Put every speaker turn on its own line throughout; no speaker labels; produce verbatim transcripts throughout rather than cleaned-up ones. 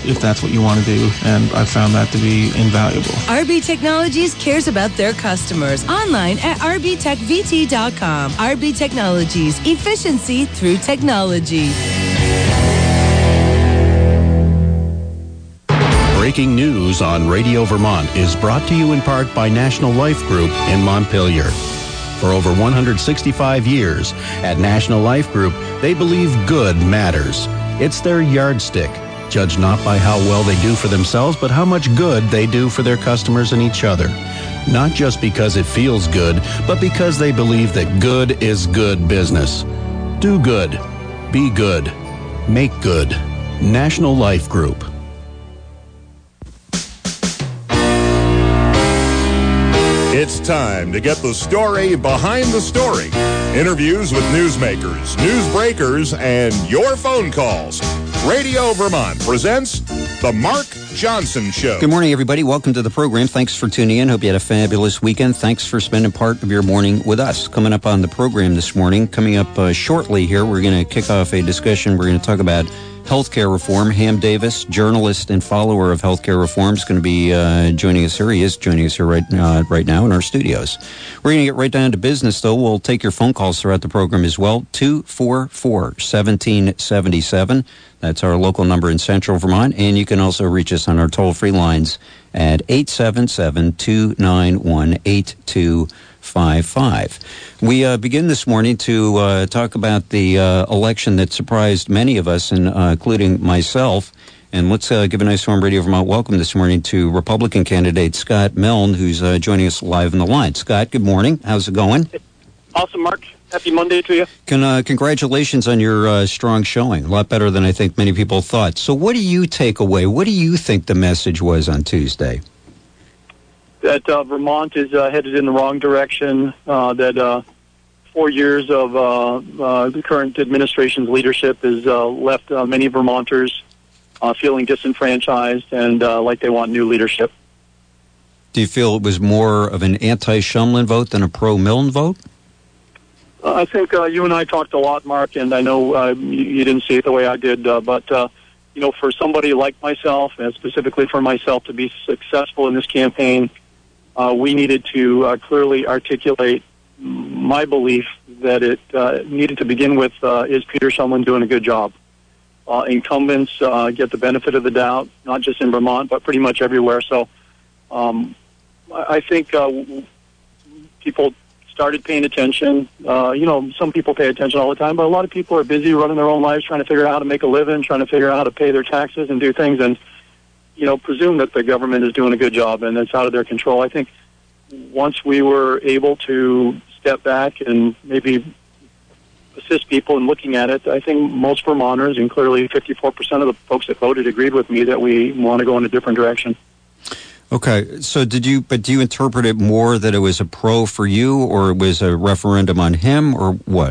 if that's what you want to do, and I found that to be invaluable.
R B Technologies cares about their customers. Online at r b tech v t dot com. R B Technologies, efficiency through technology.
Breaking news on Radio Vermont is brought to you in part by National Life Group in Montpelier. For over one hundred sixty-five years, at National Life Group, they believe good matters. It's their yardstick, judged not by how well they do for themselves, but how much good they do for their customers and each other. Not just because it feels good, but because they believe that good is good business. Do good. Be good. Make good. National Life Group.
It's time to get the story behind the story. Interviews with newsmakers, newsbreakers, and your phone calls. Radio Vermont presents The Mark Johnson Show.
Good morning, everybody. Welcome to the program. Thanks for tuning in. Hope you had a fabulous weekend. Thanks for spending part of your morning with us. Coming up on the program this morning, coming up uh, shortly here, we're going to kick off a discussion. We're going to talk about healthcare reform. Ham Davis, journalist and follower of healthcare reform, is going to be uh, joining us here. He is joining us here right uh, right now in our studios. We're going to get right down to business, though. We'll take your phone calls throughout the program as well. two four four, one seven seven seven. That's our local number in Central Vermont. And you can also reach us on our toll-free lines at eight seven seven, two nine one, eight two five five. We uh, begin this morning to uh, talk about the uh, election that surprised many of us, and, uh, including myself. And let's uh, give a nice warm Radio Vermont welcome this morning to Republican candidate Scott Milne, who's uh, joining us live on the line. Scott, good morning. How's it going?
Awesome, Mark. Happy Monday to you.
Can, uh, congratulations on your uh, strong showing. A lot better than I think many people thought. So what do you take away? What do you think the message was on Tuesday?
That uh, Vermont is uh, headed in the wrong direction, uh, that uh, four years of uh, uh, the current administration's leadership has uh, left uh, many Vermonters uh, feeling disenfranchised and uh, like they want new leadership.
Do you feel it was more of an anti-Shumlin vote than a pro-Milne vote?
Uh, I think uh, you and I talked a lot, Mark, and I know uh, you, you didn't see it the way I did, uh, but, uh, you know, for somebody like myself, and specifically for myself to be successful in this campaign, Uh, we needed to uh, clearly articulate my belief that it uh, needed to begin with, uh, is Peter Shumlin doing a good job? Uh, incumbents uh, get the benefit of the doubt, not just in Vermont, but pretty much everywhere. So um, I think uh, people started paying attention. Uh, you know, some people pay attention all the time, but a lot of people are busy running their own lives, trying to figure out how to make a living, trying to figure out how to pay their taxes and do things, and you know, presume that the government is doing a good job and it's out of their control. I think once we were able to step back and maybe assist people in looking at it, I think most Vermonters, and clearly fifty-four percent of the folks that voted, agreed with me that we want to go in a different direction.
Okay, so did you, but do you interpret it more that it was a pro for you, or it was a referendum on him, or what?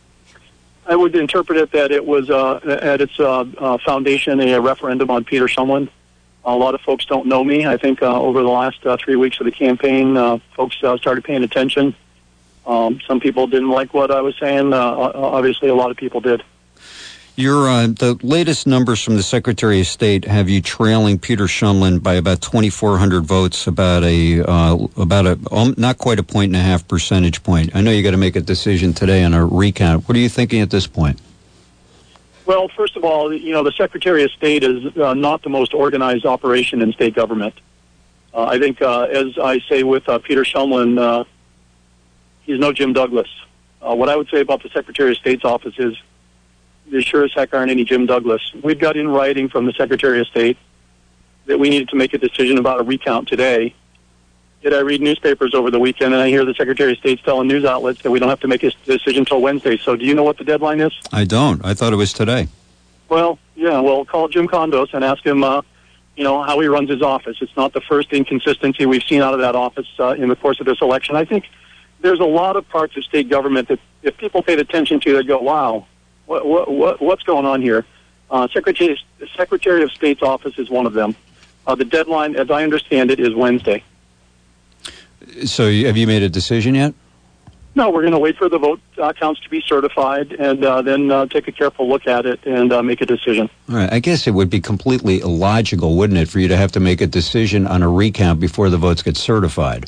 I would interpret it that it was uh, at its uh, uh, foundation a referendum on Peter Shumlin. A lot of folks don't know me. I think uh, over the last uh, three weeks of the campaign, uh, folks uh, started paying attention. Um, some people didn't like what I was saying. Uh, obviously, a lot of people did.
Your uh, the latest numbers from the Secretary of State have you trailing Peter Shumlin by about twenty-four hundred votes, about a uh, about a um, not quite a point and a half percentage point. I know you got to make a decision today on a recount. What are you thinking at this point?
Well, first of all, you know, the Secretary of State is uh, not the most organized operation in state government. Uh, I think, uh, as I say with uh, Peter Shumlin, uh, he's no Jim Douglas. Uh, what I would say about the Secretary of State's office is there sure as heck aren't any Jim Douglas. We've got in writing from the Secretary of State that we needed to make a decision about a recount today. Yet I read newspapers over the weekend, and I hear the Secretary of State's telling news outlets that we don't have to make a decision until Wednesday. So do you know what the deadline is?
I don't. I thought it was today.
Well, yeah, well, call Jim Condos and ask him, uh, you know, how he runs his office. It's not the first inconsistency we've seen out of that office uh, in the course of this election. I think there's a lot of parts of state government that if people paid attention to, they'd go, wow, what, what, what, what's going on here? Uh, Secretary, Secretary of State's office is one of them. Uh, the deadline, as I understand it, is Wednesday.
So have you made a decision yet?
No, we're going to wait for the vote uh, counts to be certified and uh, then uh, take a careful look at it and uh, make a decision.
All right. I guess it would be completely illogical, wouldn't it, for you to have to make a decision on a recount before the votes get certified?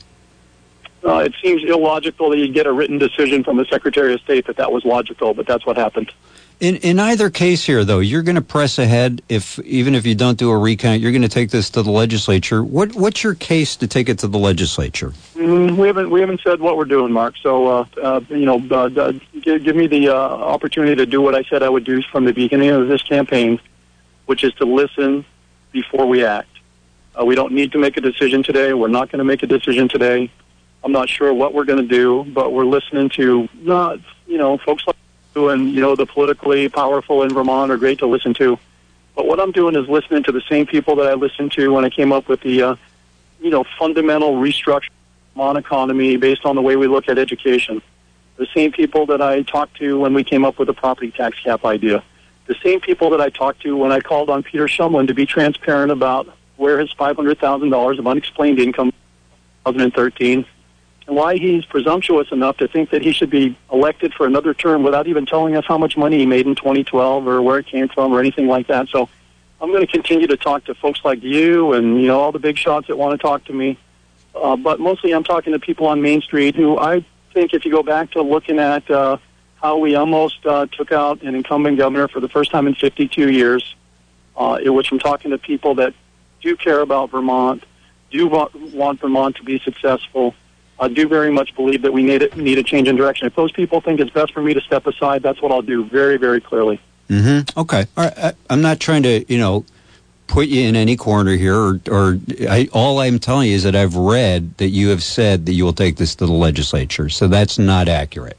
Uh, it seems illogical that you'd get a written decision from the Secretary of State that that was logical, but that's what happened.
In in either case here, though, you're going to press ahead. If even if you don't do a recount, you're going to take this to the legislature. What what's your case to take it to the legislature?
Mm, we haven't we haven't said what we're doing, Mark. So uh, uh, you know, uh, uh, give, give me the uh, opportunity to do what I said I would do from the beginning of this campaign, which is to listen before we act. Uh, we don't need to make a decision today. We're not going to make a decision today. I'm not sure what we're going to do, but we're listening to not you know folks like. And, you know, the politically powerful in Vermont are great to listen to. But what I'm doing is listening to the same people that I listened to when I came up with the, uh, you know, fundamental restructuring of the Vermont economy based on the way we look at education. The same people that I talked to when we came up with the property tax cap idea. The same people that I talked to when I called on Peter Shumlin to be transparent about where his five hundred thousand dollars of unexplained income in twenty thirteen and why he's presumptuous enough to think that he should be elected for another term without even telling us how much money he made in twenty twelve or where it came from or anything like that. So I'm going to continue to talk to folks like you and, you know, all the big shots that want to talk to me. Uh, but mostly I'm talking to people on Main Street who I think if you go back to looking at uh, how we almost uh, took out an incumbent governor for the first time in fifty-two years, uh, it was from talking to people that do care about Vermont, do want, want Vermont to be successful. I do very much believe that we need a, need a change in direction. If those people think it's best for me to step aside, that's what I'll do very, very clearly.
Mm-hmm. Okay. All right. I, I'm not trying to, you know, put you in any corner here, or, or I, all I'm telling you is that I've read that you have said that you will take this to the legislature, so that's not accurate.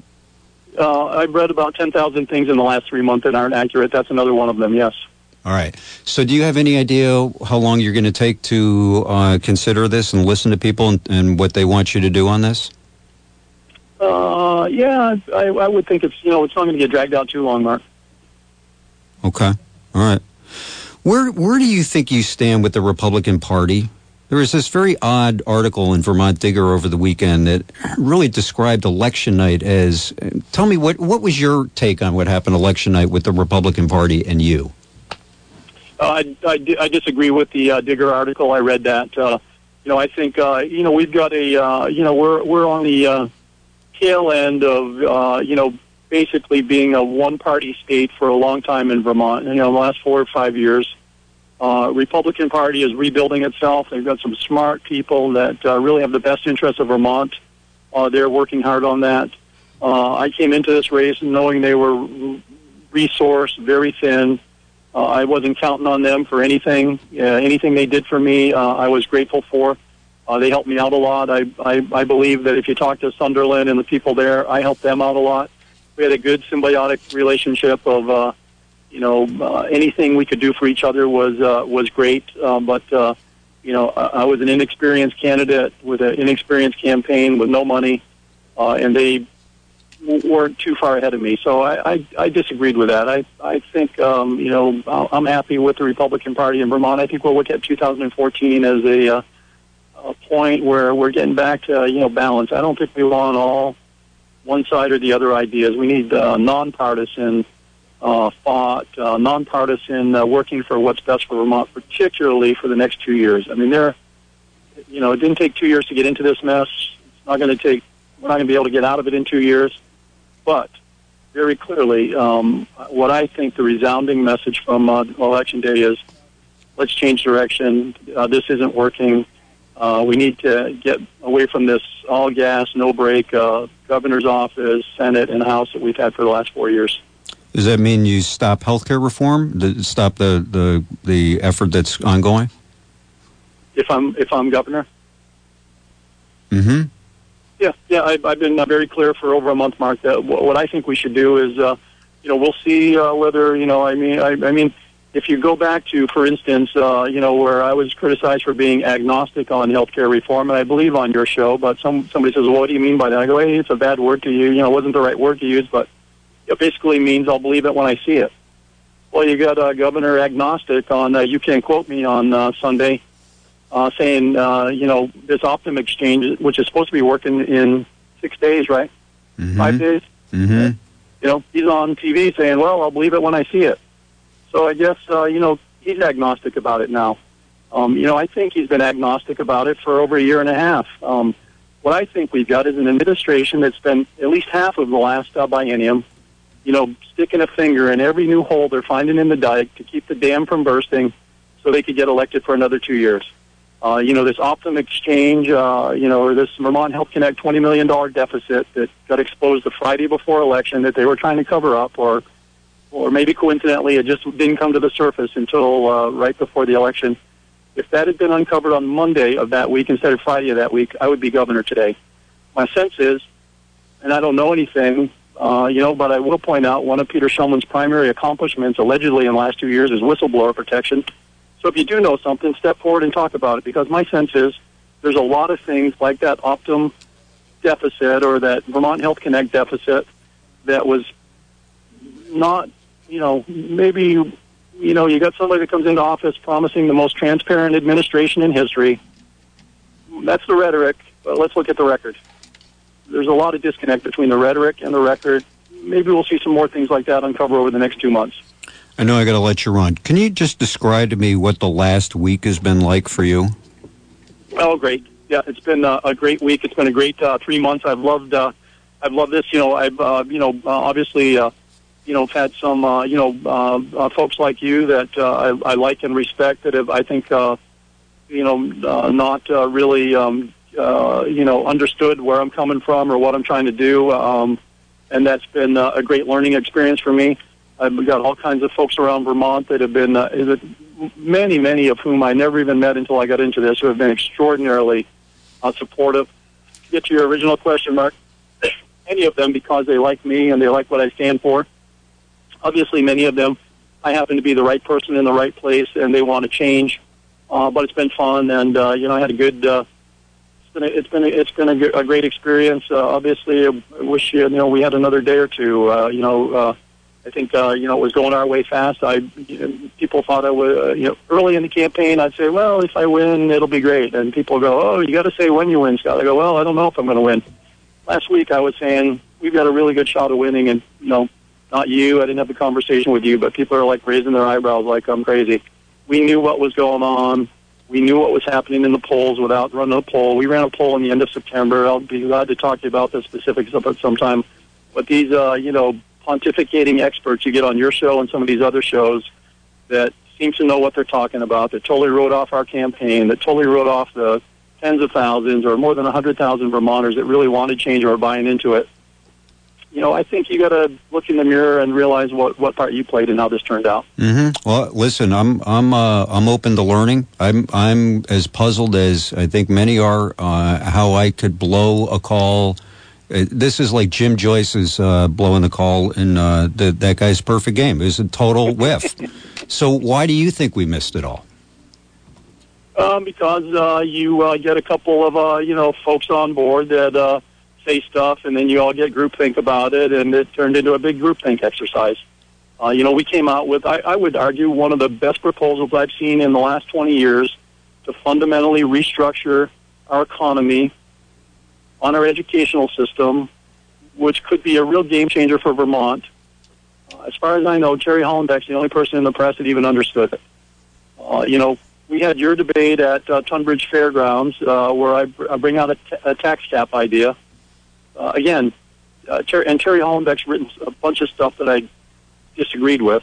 Uh, I've read about ten thousand things in the last three months that aren't accurate. That's another one of them, yes.
All right. So do you have any idea how long you're going to take to uh, consider this and listen to people and, and what they want you to do on this?
Uh, yeah, I, I would think it's, you know, it's not going to get dragged out too long, Mark.
Okay. All right. Where where do you think you stand with the Republican Party? There was this very odd article in Vermont Digger over the weekend that really described election night as, tell me, what, what was your take on what happened election night with the Republican Party and you?
Uh, I, I, I disagree with the uh, Digger article. I read that. Uh, you know, I think, uh, you know, we've got a, uh, you know, we're we're on the uh, tail end of, uh, you know, basically being a one-party state for a long time in Vermont. You know, the last four or five years. Uh, Republican Party is rebuilding itself. They've got some smart people that uh, really have the best interests of Vermont. Uh, they're working hard on that. Uh, I came into this race knowing they were resourced, very thin. Uh, I wasn't counting on them for anything. Uh, anything they did for me, uh, I was grateful for. Uh, they helped me out a lot. I, I, I believe that if you talk to Sunderland and the people there, I helped them out a lot. We had a good symbiotic relationship of, uh, you know, uh, anything we could do for each other was uh, was great. Uh, but, uh, you know, I, I was an inexperienced candidate with an inexperienced campaign with no money, uh, and they weren't too far ahead of me. So I, I, I disagreed with that. I, I think, um, you know, I'm happy with the Republican Party in Vermont. I think we'll look at two thousand fourteen as a, uh, a point where we're getting back to, you know, balance. I don't think we want all one side or the other ideas. We need uh, nonpartisan uh, thought, uh, nonpartisan uh, working for what's best for Vermont, particularly for the next two years. I mean, there, you know, it didn't take two years to get into this mess. It's not going to take, we're not going to be able to get out of it in two years. But very clearly, um, what I think the resounding message from uh, Election Day is, let's change direction. Uh, this isn't working. Uh, we need to get away from this all gas, no brake, uh, governor's office, Senate, and House that we've had for the last four years.
Does that mean you stop healthcare reform? Stop the, the, the effort that's ongoing?
If I'm if I'm governor?
Mm-hmm.
Yeah, yeah. I, I've been uh, very clear for over a month, Mark, that w- what I think we should do is, uh, you know, we'll see uh, whether, you know, I mean, I, I mean, if you go back to, for instance, uh, you know, where I was criticized for being agnostic on healthcare reform, and I believe on your show, but some somebody says, well, what do you mean by that? I go, hey, it's a bad word to use. You know, it wasn't the right word to use, but it basically means I'll believe it when I see it. Well, you got uh, Governor Agnostic on, uh, you can quote me on uh, Sunday, uh, saying, uh, you know, this Optum exchange, which is supposed to be working in six days, right?
mm-hmm.
five days.
Mm-hmm.
You know, he's on T V saying, well, I'll believe it when I see it. So I guess, uh, you know, he's agnostic about it now. Um, you know, I think he's been agnostic about it for over a year and a half. Um, what I think we've got is an administration that's been at least half of the last uh, biennium, you know, sticking a finger in every new hole they're finding in the dike to keep the dam from bursting so they could get elected for another two years. Uh, you know, this Optum exchange, uh, you know, or this Vermont Health Connect twenty million dollars deficit that got exposed the Friday before election that they were trying to cover up, or or maybe coincidentally it just didn't come to the surface until uh, right before the election. If that had been uncovered on Monday of that week instead of Friday of that week, I would be governor today. My sense is, and I don't know anything, uh, you know, but I will point out one of Peter Shumlin's primary accomplishments allegedly in the last two years is whistleblower protection. So if you do know something, step forward and talk about it, because my sense is there's a lot of things like that Optum deficit or that Vermont Health Connect deficit that was not, you know, maybe, you know, you got somebody that comes into office promising the most transparent administration in history. That's the rhetoric, but let's look at the record. There's a lot of disconnect between the rhetoric and the record. Maybe we'll see some more things like that uncover over the next two months.
I know I got to let you run. Can you just describe to me what the last week has been like for you?
Oh, great. Yeah, it's been uh, a great week. It's been a great uh, three months. I've loved uh, I've loved this. You know, I've, uh, you know, uh, obviously, uh, you know, had some, uh, you know, uh, uh, folks like you that uh, I, I like and respect that have, I think, uh, you know, uh, not uh, really, um, uh, you know, understood where I'm coming from or what I'm trying to do. Um, and that's been uh, a great learning experience for me. I've got all kinds of folks around Vermont that have been, uh, is it, many, many of whom I never even met until I got into this, who have been extraordinarily uh, supportive. To get to your original question, Mark, any of them because they like me and they like what I stand for. Obviously, many of them, I happen to be the right person in the right place, and they want to change. Uh, but it's been fun, and uh, you know, I had a good. Uh, it's been a, it's been a, it's been a, a great experience. Uh, obviously, I wish you know we had another day or two. Uh, you know. Uh, I think, uh, you know, it was going our way fast. I, you know, people thought I would, uh, you know, early in the campaign, I'd say, well, if I win, it'll be great. And people go, oh, you got to say when you win, Scott. I go, well, I don't know if I'm going to win. Last week I was saying, we've got a really good shot of winning. And, you know, not you. I didn't have a conversation with you, but people are like raising their eyebrows like I'm crazy. We knew what was going on. We knew what was happening in the polls without running a poll. We ran a poll in the end of September. I'll be glad to talk to you about the specifics of it sometime. But these, uh, you know, pontificating experts you get on your show and some of these other shows that seem to know what they're talking about, that totally wrote off our campaign, that totally wrote off the tens of thousands or more than one hundred thousand Vermonters that really wanted change or are buying into it. You know, I think you got to look in the mirror and realize what, what part you played in how this turned out.
Mm-hmm. Well, listen, I'm I'm uh, I'm open to learning. I'm I'm as puzzled as I think many are uh, how I could blow a call. This is like Jim Joyce's uh, blowing the call in uh, the, that guy's perfect game. It was a total whiff. So why do you think we missed it all?
Um, because uh, you uh, get a couple of, uh, you know, folks on board that uh, say stuff, and then you all get groupthink about it, and it turned into a big groupthink exercise. Uh, you know, we came out with, I, I would argue, one of the best proposals I've seen in the last twenty years to fundamentally restructure our economy on our educational system, which could be a real game changer for Vermont. Uh, as far as I know, Terry Hollenbeck's the only person in the press that even understood it. Uh, you know, we had your debate at uh, Tunbridge Fairgrounds uh, where I, br- I bring out a, t- a tax cap idea. Uh, again, uh, Ter- and Terry Hollenbeck's written a bunch of stuff that I disagreed with.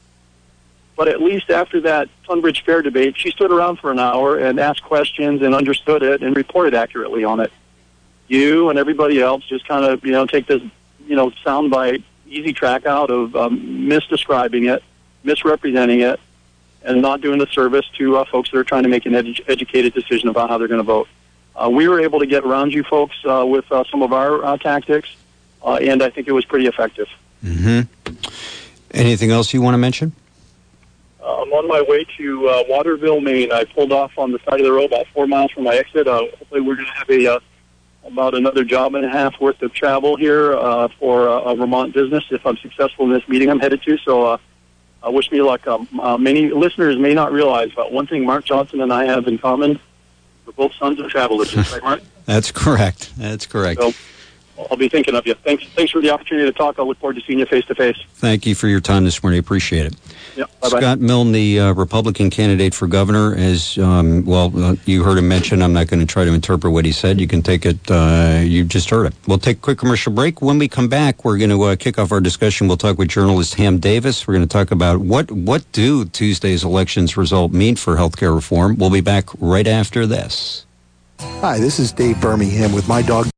But at least after that Tunbridge Fair debate, she stood around for an hour and asked questions and understood it and reported accurately on it. You and everybody else just kind of, you know, take this, you know, soundbite, easy track out of um, misdescribing it, misrepresenting it, and not doing the service to uh, folks that are trying to make an edu- educated decision about how they're going to vote. Uh, we were able to get around you folks uh, with uh, some of our uh, tactics, uh, and I think it was pretty effective.
Mm-hmm. Anything else you want to mention?
Uh, I'm on my way to uh, Waterville, Maine. I pulled off on the side of the road about four miles from my exit. Uh, hopefully we're going to have a... Uh, about another job and a half worth of travel here uh, for uh, a Vermont business if I'm successful in this meeting I'm headed to. So uh, uh, wish me luck. Um, uh, many listeners may not realize, but one thing Mark Johnson and I have in common, we're both sons of travelers. Right, Mark?
That's correct. That's correct.
So I'll be thinking of you. Thanks, thanks for the opportunity to talk. I look forward to seeing you face to face.
Thank you for your time this morning. Appreciate it.
Yeah, bye-bye.
Scott Milne, the uh, Republican candidate for governor, is, um, well, uh, you heard him mention. I'm not going to try to interpret what he said. You can take it. Uh, you just heard it. We'll take a quick commercial break. When we come back, we're going to uh, kick off our discussion. We'll talk with journalist Ham Davis. We're going to talk about what, what do Tuesday's elections result mean for healthcare reform. We'll be back right after this.
Hi, this is Dave Birmingham with my dog.